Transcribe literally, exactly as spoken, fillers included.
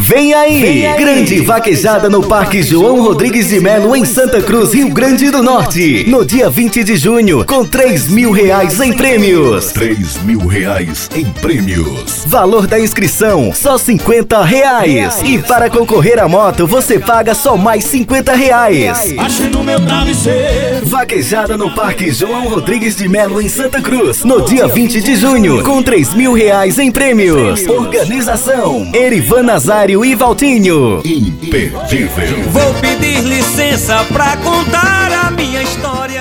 Vem aí, Vem aí. Grande vaquejada no Parque João Rodrigues de Melo, em Santa Cruz, Rio Grande do Norte. No dia vinte de junho, com três mil reais em prêmios. três mil reais em prêmios. Valor da inscrição, só cinquenta reais. E para concorrer à moto, você paga só mais cinquenta reais. Achei no meu travesseiro. Vaquejada no Parque João Rodrigues de Melo, em Santa Cruz. No dia vinte de junho, com três mil reais em prêmios. Organização Erivan Nazário e Valtinho. Imperdível. Vou pedir licença pra contar a minha história.